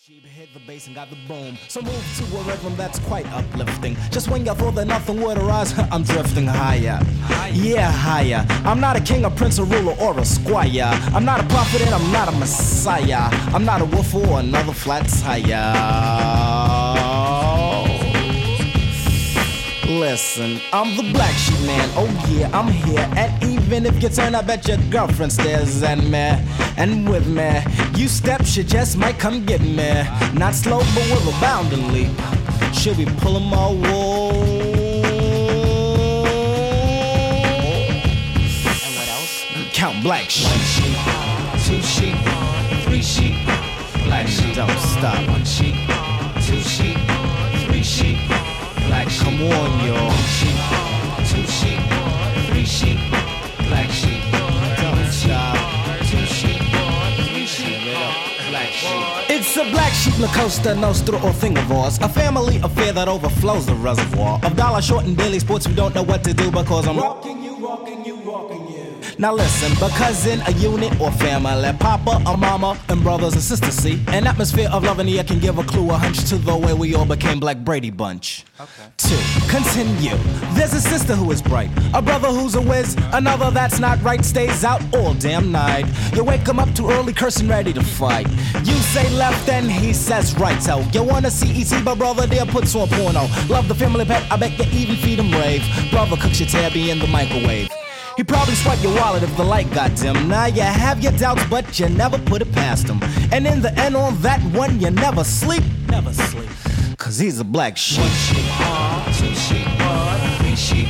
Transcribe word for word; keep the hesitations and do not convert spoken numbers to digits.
Sheep hit the bass and got the boom. So move to a rhythm that's quite uplifting. Just when you thought that nothing would arise, I'm drifting higher. Yeah, higher. I'm not a king, a prince, a ruler, or a squire. I'm not a prophet and I'm not a messiah. I'm not a wolf or another flat tire. Listen, I'm the black sheep man, oh yeah, I'm here. And even if you turn, I bet your girlfriend stares at me. And with me, you steps, you just might come get me. Not slow, but with a bounding leap. Should be pulling my wool. And what else? Count black sheep. One sheep, two sheep, three sheep. Black sheep, don't stop. One sheep, two sheep, three sheep. Black sheep, come on, y'all. One sheep, two sheep, three sheep. Black sheep, don't stop. Two sheep, three sheep. Black sheep. It's a black sheep, La Costa Nostra, or Thingivores. A family affair that overflows the reservoir of dollar short and daily sports who don't know what to do because I'm rocking you, rocking you, rocking you. Now listen, because in a unit or family, papa, a mama, and brothers and sisters, see, an atmosphere of love in the air can give a clue, a hunch to the way we all became Black Brady Bunch. Okay. Two, continue. There's a sister who is bright, a brother who's a whiz, another that's not right, stays out all damn night. You wake him up too early, cursing, ready to fight. You say left and he says right, so you wanna see E T, but brother there puts on porno. Love the family pet, I bet you even feed him rave. Brother cooks your tabby in the microwave. He probably swiped your wallet if the light got dim. Now you have your doubts, but you never put it past him. And in the end on that one, you never sleep, never sleep. Cause he's a black sheep. One sheep, two sheep, three sheep.